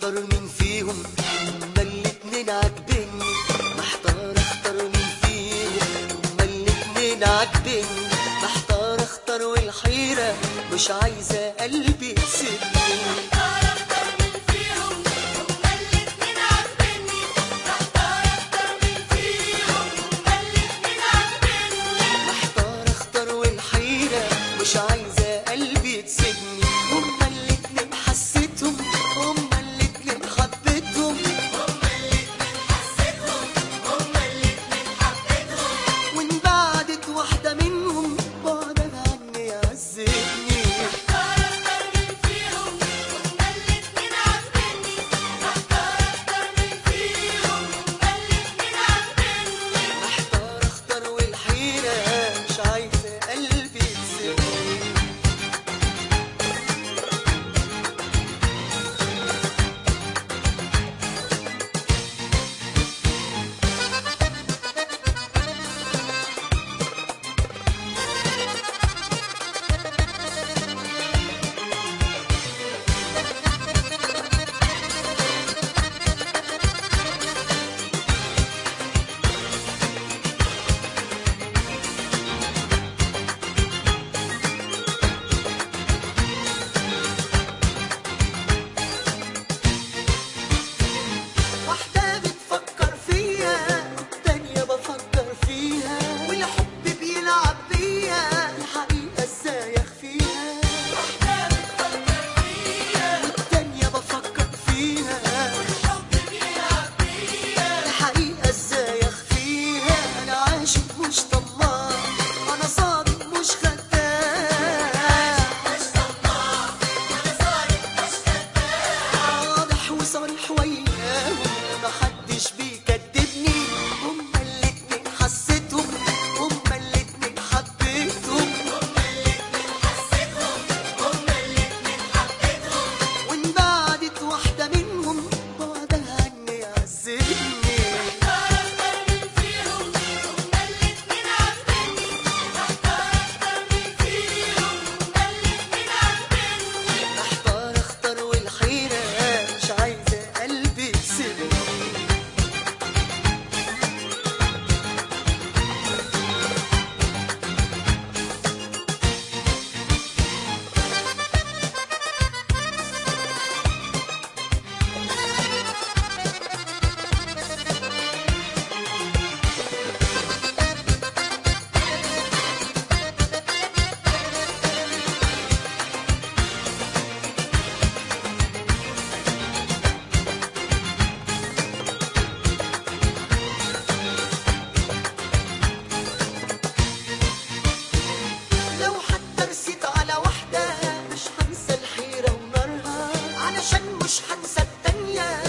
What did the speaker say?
اختار مين فيهم، هما الاتنين عاجبني. محتار اختار مين فيهم، هما الاتنين عاجبني. محتار اختار والحيرة مش عايزة قلبي يسيبني. محتار اختار مين فيهم، هما الاتنين عاجبني. محتار اختار مين فيهم، هما الاتنين عاجبني. محتار اختار والحيرة مش عايزة قلبي تسيبني. هما الاتنين حسيتهم، هما الاتنين حبيتهم. هما الاتنين حسيتهم، هما الاتنين حبيتهم. وان بعدت واحدة منهم بعدها عني عذبني. محتار اختار مين فيهم، هما الاتنين عاجبني. محتار اختار مين فيهم، هما الاتنين عاجبني. محتار اختار والحيرة مش عايزة قلبي تسيبني. واحدة بتفكر فيا والتانية بفكر فيها، والحب بيلعب بيا الحقيقة ازاي اخفيها. واحدة بتفكر فيا والتانية بفكر فيها، والحب بيلعب بيا. الحقيقة ازاي اخفيها. انا عاشق مش طماع، انا صادق مش خداع. مش طماع ولا صارف مش خداع. واضح وصريح وياهم محدش بيكدبني. هما الاتنين حسيتهم، هما الاتنين حبيتهم. هما الاتنين حسيتهم، هما الاتنين حبيتهم. وان بعدت واحدة منهم بعدها عني عذبني. محتار اختار مين فيهم، هما الاتنين عاجبني. محتار اختار مين فيهم، هما الاتنين عاجبني. محتار اختار والحيرة مش عايزة قلبي يسيبني. لو حتى رسيت على واحدة مش هنسى الحيرة ونارها، علشان مش هنسى التانية